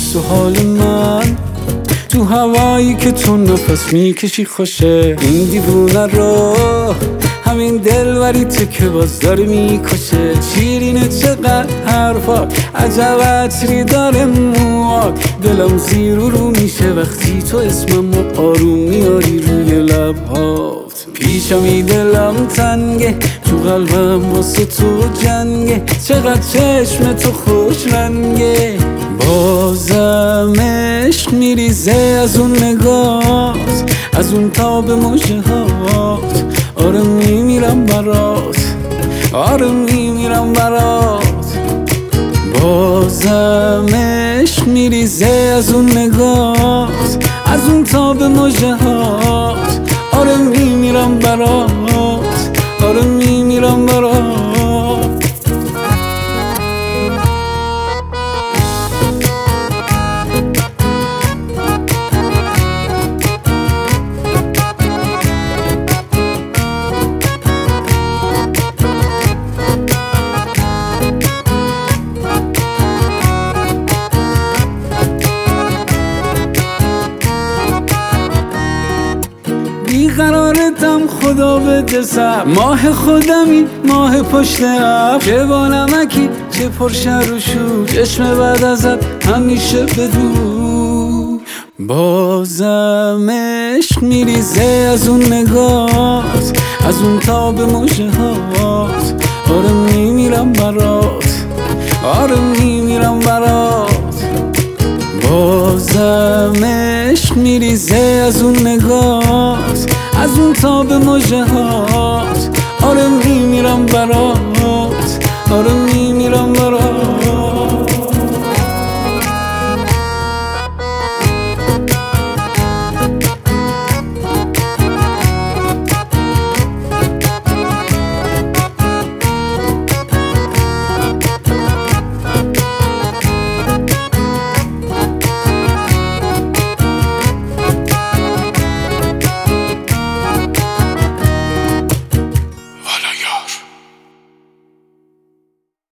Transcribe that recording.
حس و حال من تو هوایی که تو نفس میکشی خوشه. این دیوونه رو همین دلبریته که باز داره میکشه. شیرینه چقدر حرفات، عجب عطری داره موات. دلم زیر و رو میشه وقتی تو اسممو آروم میاری روی لبهات. پیشمی دلم تنگه، تو قلبم واسه تو جنگه. چقدر چشم تو خوش رنگه، بازم عشق میریزه از اون نگات، از اون تاب مژه هات. آره میمیرم برات، آره میمیرم برات. بازم عشق میریزه از اون نگات، از اون تاب مژه هات. آره میمیرم برات، آره میمیرم برات. بیقرارتم خدا بده سر، ماه خودمی ماه پشت ابر. چه با نمکی چه پرشر و شور، چشم بعد ازت همیشه بدور. بازم عشق میریزه از اون نگات، از اون تاب مژه هات. آره میمیرم برات، آره میمیرم برات. بازم عشق میریزه از اون نگات، از اون تاب مژه هات. آره میمیرم برات، آره میمیرم